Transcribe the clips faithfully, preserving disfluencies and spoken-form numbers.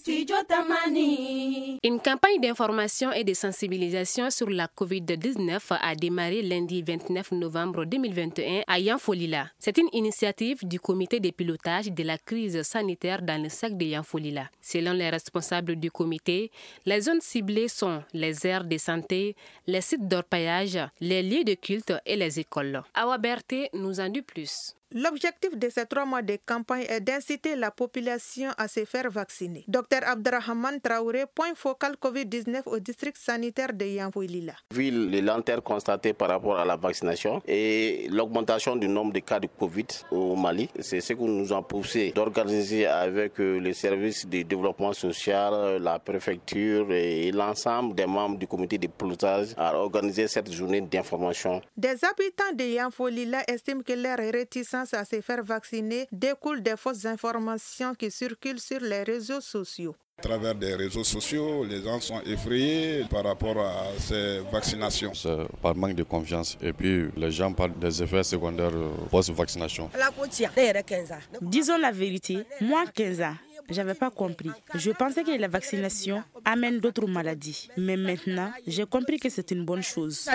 Studio Tamani. Une campagne d'information et de sensibilisation sur la covid dix-neuf a démarré lundi vingt-neuf novembre deux mille vingt et un à Yanfolila. C'est une initiative du comité de pilotage de la crise sanitaire dans le sac de Yanfolila. Selon les responsables du comité, les zones ciblées sont les aires de santé, les sites d'orpaillage, les lieux de culte et les écoles. Awa Berté nous en dit plus. L'objectif de ces trois mois de campagne est d'inciter la population à se faire vacciner. Docteur Abdrahman Traoré, point focal covid dix-neuf au district sanitaire de Yanfolila. Vu les lenteurs constatées par rapport à la vaccination et l'augmentation du nombre de cas de Covid au Mali, c'est ce que nous avons poussé d'organiser avec les services de développement social, la préfecture et l'ensemble des membres du comité de pilotage à organiser cette journée d'information. Des habitants de Yanfolila estiment que leur réticence à se faire vacciner découle des fausses informations qui circulent sur les réseaux sociaux. À travers des réseaux sociaux, les gens sont effrayés par rapport à ces vaccinations. C'est par manque de confiance et puis les gens parlent des effets secondaires post-vaccination. Disons la vérité, moi quinze ans, je n'avais pas compris. Je pensais que la vaccination amène d'autres maladies. Mais maintenant, j'ai compris que c'est une bonne chose.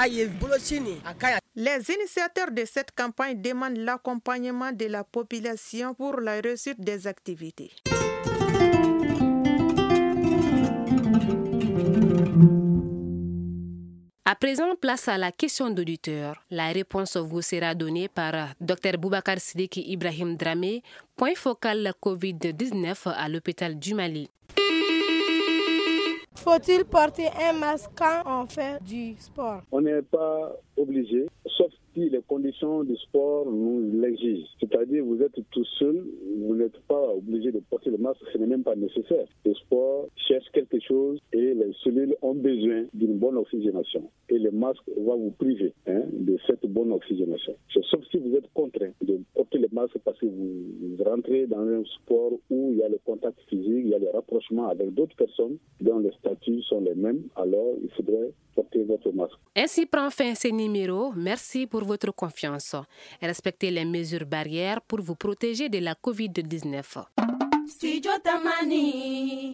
Les initiateurs de cette campagne demandent l'accompagnement de la population pour la réussite des activités. À présent, place à la question d'auditeur. La réponse vous sera donnée par Dr Boubacar Sidiki Ibrahim Dramé, point focal la covid dix-neuf à l'hôpital du Mali. Faut-il porter un masque quand on fait du sport? On n'est pas obligé, sauf si les conditions du sport nous l'exigent. C'est-à-dire vous êtes tout seul, vous n'êtes pas obligé de porter le masque, ce n'est même pas nécessaire. Le sport cherche quelque chose et les cellules ont besoin d'une bonne oxygénation. Et le masque va vous priver hein, de cette bonne oxygénation. Sauf si vous êtes contraint de porter le masque parce que vous, vous rentrez dans un sport où il y a le contact physique, il y a le rapprochement avec d'autres personnes dont les statuts sont les mêmes, alors il faudrait porter votre masque. Ainsi prend fin ce numéro. Merci pour votre confiance. Respectez les mesures barrières pour vous protéger de la covid dix-neuf. Studio Tamani.